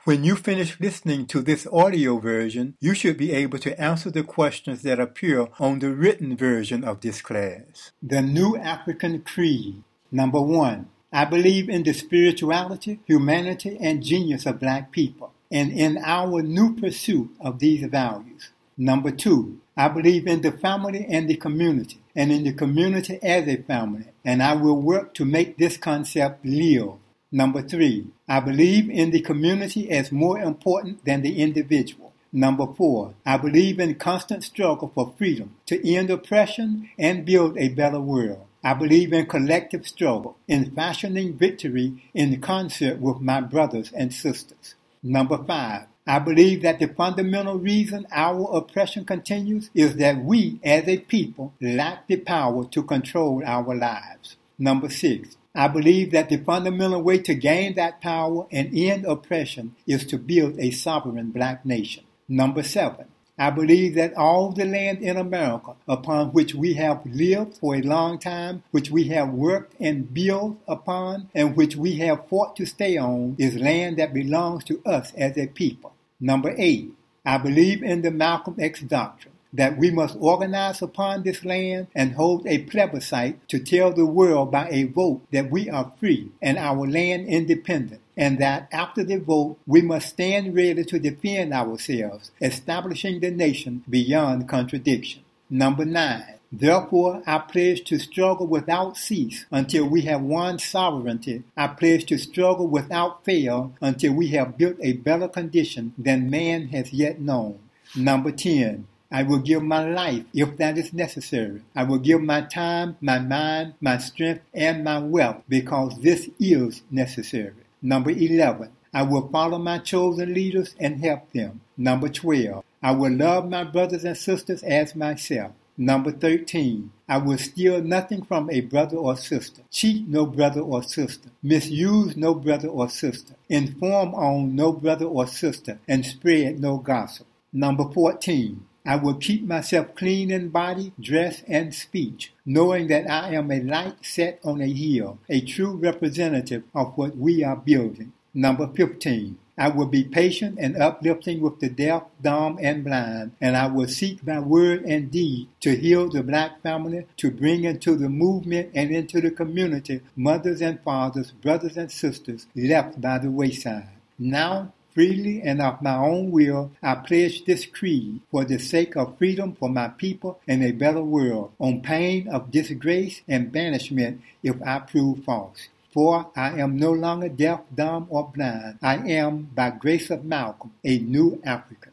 When you finish listening to this audio version, you should be able to answer the questions that appear on the written version of this class. The New African Creed. Number 1. I believe in the spirituality, humanity, and genius of Black people, and in our new pursuit of these values. Number 2. I believe in the family and the community, and in the community as a family, and I will work to make this concept live. Number 3, I believe in the community as more important than the individual. Number 4, I believe in constant struggle for freedom, to end oppression and build a better world. I believe in collective struggle, in fashioning victory in concert with my brothers and sisters. Number 5, I believe that the fundamental reason our oppression continues is that we as a people lack the power to control our lives. Number 6, I believe that the fundamental way to gain that power and end oppression is to build a sovereign Black nation. Number 7, I believe that all the land in America upon which we have lived for a long time, which we have worked and built upon, and which we have fought to stay on, is land that belongs to us as a people. Number 8, I believe in the Malcolm X doctrine, that we must organize upon this land and hold a plebiscite to tell the world by a vote that we are free and our land independent, and that after the vote we must stand ready to defend ourselves, establishing the nation beyond contradiction. Number 9, therefore I pledge to struggle without cease until we have won sovereignty. I pledge to struggle without fail until we have built a better condition than man has yet known. Number 10, I will give my life if that is necessary. I will give my time, my mind, my strength, and my wealth because this is necessary. Number 11, I will follow my chosen leaders and help them. Number 12, I will love my brothers and sisters as myself. Number 13, I will steal nothing from a brother or sister, cheat no brother or sister, misuse no brother or sister, inform on no brother or sister, and spread no gossip. Number 14, I will keep myself clean in body, dress, and speech, knowing that I am a light set on a hill, a true representative of what we are building. Number 15, I will be patient and uplifting with the deaf, dumb, and blind, and I will seek by word and deed to heal the Black family, to bring into the movement and into the community mothers and fathers, brothers and sisters left by the wayside. Now, freely and of my own will, I pledge this creed for the sake of freedom for my people and a better world, on pain of disgrace and banishment if I prove false. For I am no longer deaf, dumb, or blind. I am, by grace of Malcolm, a new African.